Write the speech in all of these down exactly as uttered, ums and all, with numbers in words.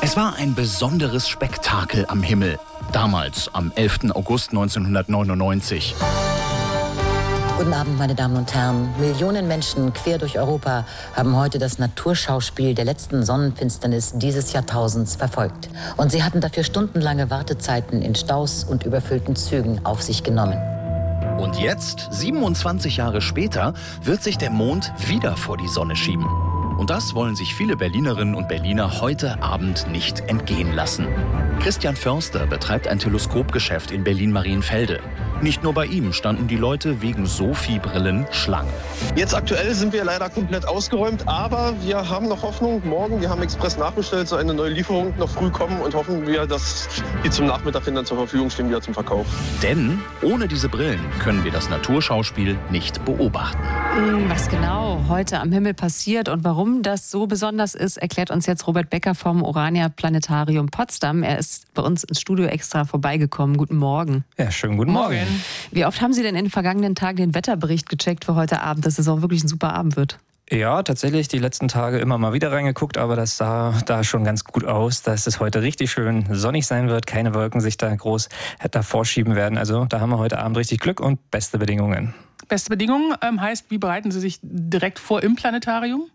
Es war ein besonderes Spektakel am Himmel. Damals, am elften August neunzehnhundertneunundneunzig. Guten Abend, meine Damen und Herren. Millionen Menschen quer durch Europa haben heute das Naturschauspiel der letzten Sonnenfinsternis dieses Jahrtausends verfolgt. Und sie hatten dafür stundenlange Wartezeiten in Staus und überfüllten Zügen auf sich genommen. Und jetzt, siebenundzwanzig Jahre später, wird sich der Mond wieder vor die Sonne schieben. Und das wollen sich viele Berlinerinnen und Berliner heute Abend nicht entgehen lassen. Christian Förster betreibt ein Teleskopgeschäft in Berlin-Marienfelde. Nicht nur bei ihm standen die Leute wegen Sophie-Brillen Schlange. Jetzt aktuell sind wir leider komplett ausgeräumt, aber wir haben noch Hoffnung. Morgen, wir haben Express nachbestellt, so eine neue Lieferung noch früh kommen und hoffen wir, dass die zum Nachmittag hin dann zur Verfügung stehen, wieder zum Verkauf. Denn ohne diese Brillen können wir das Naturschauspiel nicht beobachten. Was genau heute am Himmel passiert und warum das so besonders ist, erklärt uns jetzt Robert Becker vom Orania Planetarium Potsdam. Er ist bei uns ins Studio extra vorbeigekommen. Guten Morgen. Ja, schönen guten Morgen. Morgen. Wie oft haben Sie denn in den vergangenen Tagen den Wetterbericht gecheckt für heute Abend, dass es auch wirklich ein super Abend wird? Ja, tatsächlich die letzten Tage immer mal wieder reingeguckt, aber das sah da schon ganz gut aus, dass es heute richtig schön sonnig sein wird, keine Wolken sich da groß davor schieben werden. Also da haben wir heute Abend richtig Glück und beste Bedingungen. Beste Bedingungen ähm, heißt, wie bereiten Sie sich direkt vor im Planetarium?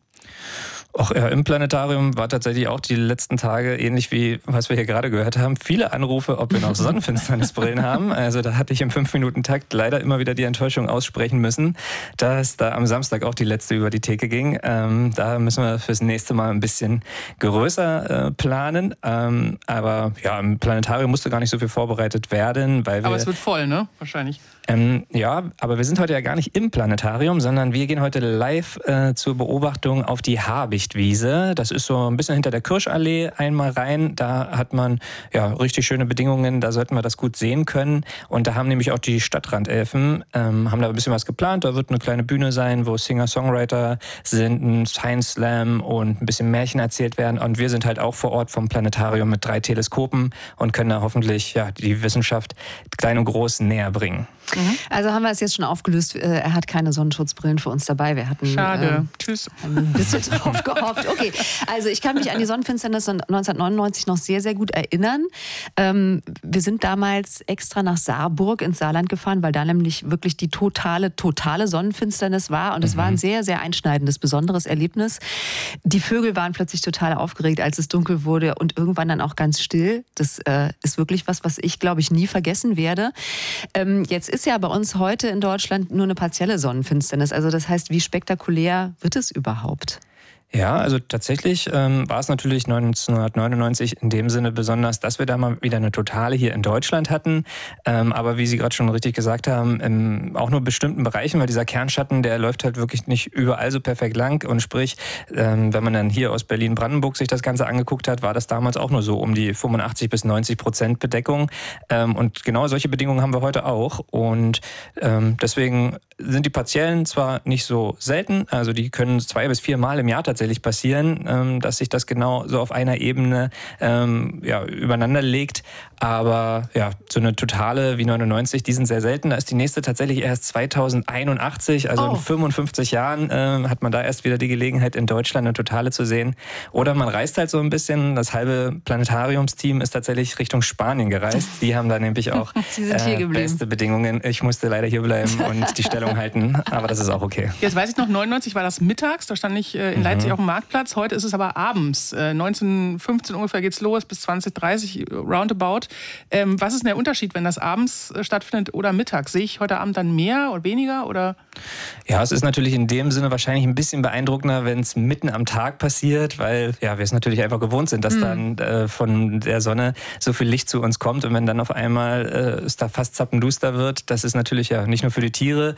Auch ja, im Planetarium war tatsächlich auch die letzten Tage ähnlich wie was wir hier gerade gehört haben. Viele Anrufe, ob wir noch Sonnenfinsternisbrillen haben. Also da hatte ich im fünf Minuten Takt leider immer wieder die Enttäuschung aussprechen müssen, dass da am Samstag auch die letzte über die Theke ging. Ähm, da müssen wir fürs nächste Mal ein bisschen größer äh, planen. Ähm, aber ja, im Planetarium musste gar nicht so viel vorbereitet werden. Weil wir, aber es wird voll, ne? Wahrscheinlich. Ähm, ja, aber wir sind heute ja gar nicht im Planetarium, sondern wir gehen heute live äh, zur Beobachtung auf die Habichtwiese. Das ist so ein bisschen hinter der Kirschallee einmal rein. Da hat man ja richtig schöne Bedingungen, da sollten wir das gut sehen können. Und da haben nämlich auch die Stadtrandelfen, ähm, haben da ein bisschen was geplant. Da wird eine kleine Bühne sein, wo Singer-Songwriter sind, ein Science Slam und ein bisschen Märchen erzählt werden. Und wir sind halt auch vor Ort vom Planetarium mit drei Teleskopen und können da hoffentlich ja, die Wissenschaft klein und groß näher bringen. Also haben wir es jetzt schon aufgelöst, er hat keine Sonnenschutzbrillen für uns dabei. Wir hatten Schade. Äh, Tschüss. ein bisschen drauf gehofft. Okay, also ich kann mich an die Sonnenfinsternis neunzehnhundertneunundneunzig noch sehr, sehr gut erinnern. Ähm, wir sind damals extra nach Saarburg ins Saarland gefahren, weil da nämlich wirklich die totale, totale Sonnenfinsternis war. Und es mhm. war ein sehr, sehr einschneidendes, besonderes Erlebnis. Die Vögel waren plötzlich total aufgeregt, als es dunkel wurde und irgendwann dann auch ganz still. Das äh, ist wirklich was, was ich, glaube ich, nie vergessen werde. Ähm, jetzt ist ja bei uns heute in Deutschland nur eine partielle Sonnenfinsternis. Also das heißt, wie spektakulär wird es überhaupt? Ja, also tatsächlich ähm, war es natürlich neunzehnhundertneunundneunzig in dem Sinne besonders, dass wir da mal wieder eine totale hier in Deutschland hatten. Ähm, aber wie Sie gerade schon richtig gesagt haben, in auch nur bestimmten Bereichen, weil dieser Kernschatten, der läuft halt wirklich nicht überall so perfekt lang. Und sprich, ähm, wenn man dann hier aus Berlin-Brandenburg sich das Ganze angeguckt hat, war das damals auch nur so um die fünfundachtzig bis neunzig Prozent Bedeckung. Ähm, und genau solche Bedingungen haben wir heute auch. Und ähm, deswegen sind die partiellen zwar nicht so selten, also die können zwei bis vier Mal im Jahr tatsächlich tatsächlich passieren, ähm, dass sich das genau so auf einer Ebene ähm, ja, übereinander legt. Aber ja, so eine totale wie neunundneunzig, die sind sehr selten. Da ist die nächste tatsächlich erst zweitausendeinundachtzig, also oh. in fünfundfünfzig Jahren ähm, hat man da erst wieder die Gelegenheit, in Deutschland eine totale zu sehen. Oder man reist halt so ein bisschen, das halbe Planetariumsteam ist tatsächlich Richtung Spanien gereist. Die haben da nämlich auch äh, beste Bedingungen. Ich musste leider hier bleiben und die Stellung halten, aber das ist auch okay. Jetzt weiß ich noch, neunundneunzig war das mittags, da stand ich äh, in Leipzig mhm. auf dem Marktplatz. Heute ist es aber abends. Äh, neunzehn fünfzehn ungefähr geht's los, bis zwanzig dreißig roundabout. Ähm, was ist denn der Unterschied, wenn das abends äh, stattfindet oder mittags? Sehe ich heute Abend dann mehr oder weniger? Oder? Ja, es ist natürlich in dem Sinne wahrscheinlich ein bisschen beeindruckender, wenn es mitten am Tag passiert, weil ja, wir es natürlich einfach gewohnt sind, dass mhm. dann äh, von der Sonne so viel Licht zu uns kommt und wenn dann auf einmal äh, es da fast zappenduster wird, das ist natürlich ja nicht nur für die Tiere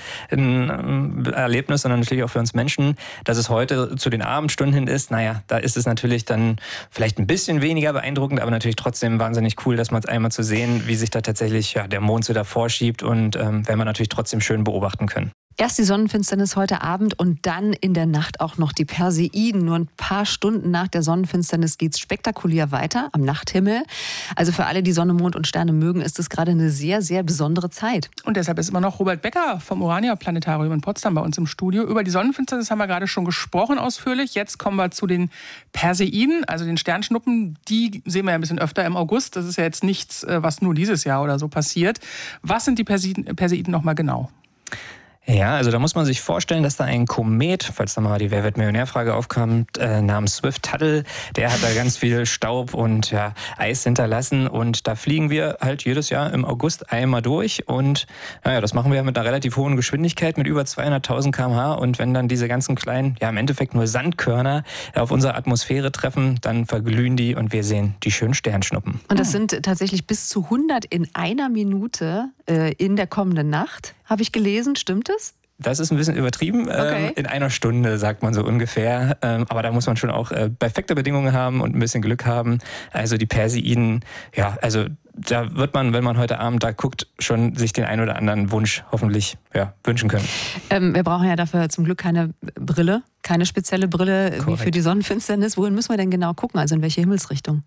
ein äh, Erlebnis, sondern natürlich auch für uns Menschen, dass es heute zu den Abendstunden hin ist, naja, da ist es natürlich dann vielleicht ein bisschen weniger beeindruckend, aber natürlich trotzdem wahnsinnig cool, dass man es einmal zu sehen, wie sich da tatsächlich ja, der Mond so davor schiebt und ähm, werden wir natürlich trotzdem schön beobachten können. Erst die Sonnenfinsternis heute Abend und dann in der Nacht auch noch die Perseiden. Nur ein paar Stunden nach der Sonnenfinsternis geht es spektakulär weiter am Nachthimmel. Also für alle, die Sonne, Mond und Sterne mögen, ist es gerade eine sehr, sehr besondere Zeit. Und deshalb ist immer noch Robert Becker vom Urania-Planetarium in Potsdam bei uns im Studio. Über die Sonnenfinsternis haben wir gerade schon gesprochen ausführlich. Jetzt kommen wir zu den Perseiden, also den Sternschnuppen. Die sehen wir ja ein bisschen öfter im August. Das ist ja jetzt nichts, was nur dieses Jahr oder so passiert. Was sind die Perseiden, Perseiden nochmal genau? Ja, also da muss man sich vorstellen, dass da ein Komet, falls da mal die Wer wird Millionär-Frage aufkommt, äh, namens Swift-Tuttle, der hat da ganz viel Staub und ja, Eis hinterlassen und da fliegen wir halt jedes Jahr im August einmal durch und naja, das machen wir mit einer relativ hohen Geschwindigkeit mit über zweihunderttausend Kilometer pro Stunde und wenn dann diese ganzen kleinen, ja im Endeffekt nur Sandkörner auf unsere Atmosphäre treffen, dann verglühen die und wir sehen die schönen Sternschnuppen. Und das sind tatsächlich bis zu hundert in einer Minute äh, in der kommenden Nacht. Habe ich gelesen, stimmt es? Das ist ein bisschen übertrieben. Okay. In einer Stunde, sagt man so ungefähr. Aber da muss man schon auch perfekte Bedingungen haben und ein bisschen Glück haben. Also die Perseiden, ja, also da wird man, wenn man heute Abend da guckt, schon sich den einen oder anderen Wunsch hoffentlich ja, wünschen können. Ähm, wir brauchen ja dafür zum Glück keine Brille, keine spezielle Brille Korrekt. Wie für die Sonnenfinsternis. Wohin müssen wir denn genau gucken? Also in welche Himmelsrichtung?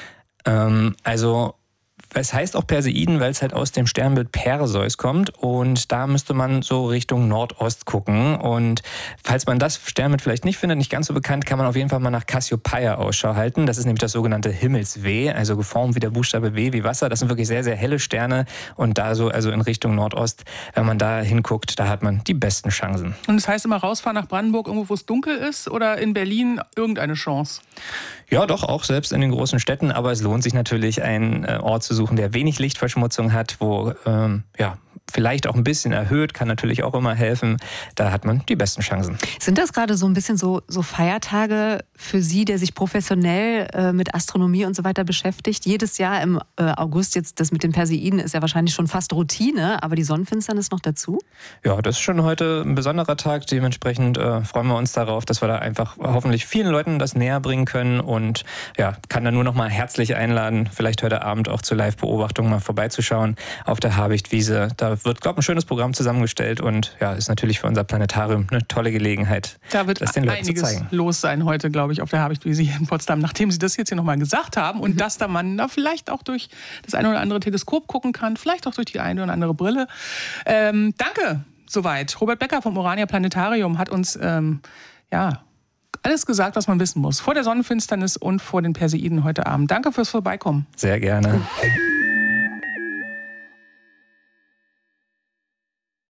Ähm, also es heißt auch Perseiden, weil es halt aus dem Sternbild Perseus kommt und da müsste man so Richtung Nordost gucken und falls man das Sternbild vielleicht nicht findet, nicht ganz so bekannt, kann man auf jeden Fall mal nach Cassiopeia Ausschau halten. Das ist nämlich das sogenannte Himmels-W, also geformt wie der Buchstabe W wie Wasser. Das sind wirklich sehr, sehr helle Sterne und da so, also in Richtung Nordost, wenn man da hinguckt, da hat man die besten Chancen. Und das heißt immer rausfahren nach Brandenburg, irgendwo wo es dunkel ist oder in Berlin irgendeine Chance? Ja, doch, auch selbst in den großen Städten, aber es lohnt sich natürlich, einen Ort zu suchen, der wenig Lichtverschmutzung hat, wo ähm, ja, vielleicht auch ein bisschen erhöht, kann natürlich auch immer helfen. Da hat man die besten Chancen. Sind das gerade so ein bisschen so, so Feiertage für Sie, der sich professionell äh, mit Astronomie und so weiter beschäftigt? Jedes Jahr im äh, August, jetzt das mit den Perseiden ist ja wahrscheinlich schon fast Routine, aber die Sonnenfinsternis noch dazu? Ja, das ist schon heute ein besonderer Tag. Dementsprechend äh, freuen wir uns darauf, dass wir da einfach hoffentlich vielen Leuten das näher bringen können und ja, kann da nur noch mal herzlich einladen, vielleicht heute Abend auch zur Live-Beobachtung mal vorbeizuschauen auf der Habichtwiese. Da wird, glaube ich, ein schönes Programm zusammengestellt und ja, ist natürlich für unser Planetarium eine tolle Gelegenheit, da wird das den Leuten einiges zu zeigen. Los sein heute, glaube ich, auf der Habichtwiese hier in Potsdam, nachdem Sie das jetzt hier nochmal gesagt haben und mhm. dass da man da vielleicht auch durch das eine oder andere Teleskop gucken kann, vielleicht auch durch die eine oder andere Brille. Ähm, danke, soweit. Robert Becker vom Urania Planetarium hat uns ähm, ja alles gesagt, was man wissen muss. Vor der Sonnenfinsternis und vor den Perseiden heute Abend. Danke fürs Vorbeikommen. Sehr gerne.